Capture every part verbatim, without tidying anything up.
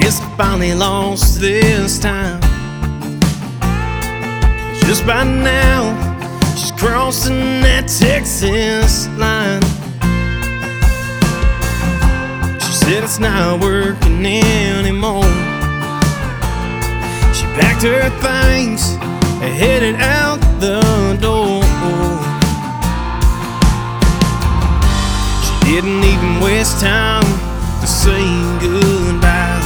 guess I finally lost this time. Just by now, she's crossing that Texas line. She said it's not working anymore. She packed her things and headed out the door. She didn't even waste time to say goodbye.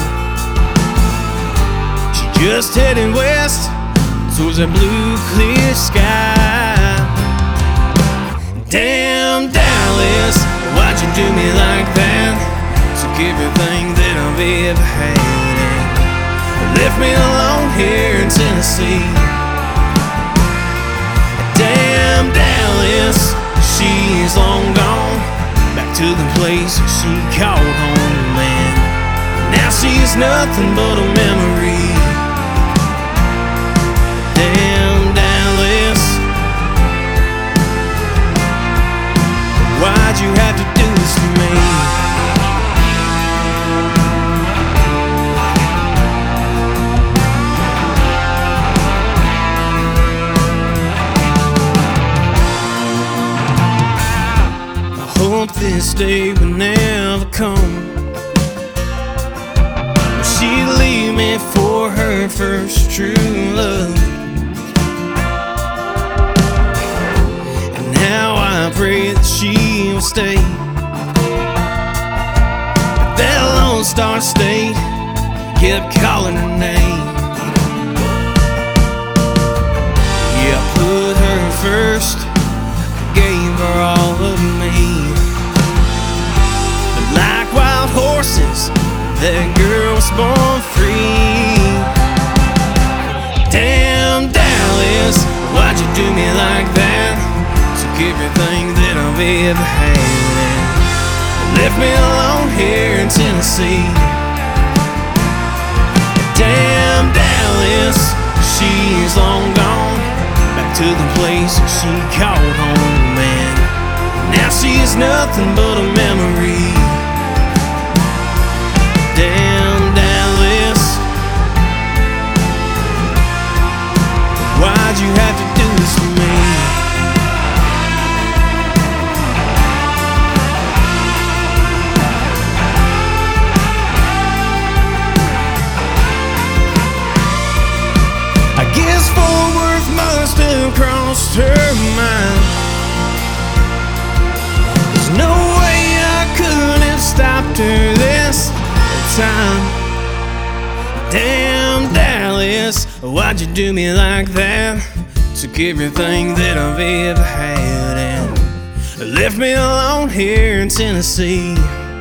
She just headed west towards that blue clear sky. Damn Dallas, why'd you do me like that? Took everything that I've ever had and left me alone here in Tennessee. Damn Dallas, she's long gone back to the place she called home, man. Now she's nothing but a memory. Damn Dallas, why'd you have to do this to me? I hope this day will never come. She'd leave me for her first true love. I pray that she will stay. But that Lone Star State kept calling her name. Yeah, I put her first, gave her all of me. But like wild horses, that girl was born free. Damn Dallas, why'd you do me like that? Everything that I've ever had and left me alone here in Tennessee. Damn Dallas, she's long gone back to the place she called home, man. Now she's nothing but a memory. Damn Dallas, why'd you have to do this to me? Crossed her mind. There's no way I could have stopped her this time. Damn Dallas, why'd you do me like that? Took everything that I've ever had and left me alone here in Tennessee.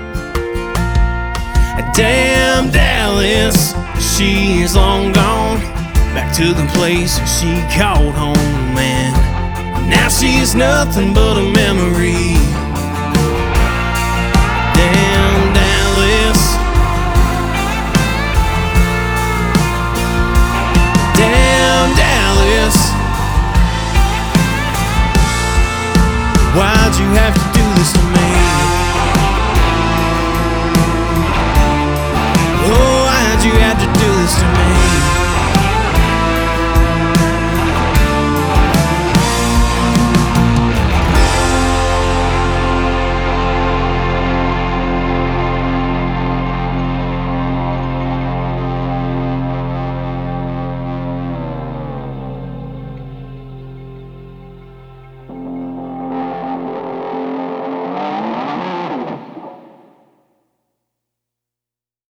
Damn Dallas, she's long gone back to the place she called home, man. Now she's nothing but a memory. Damn Dallas, damn Dallas, why'd you have to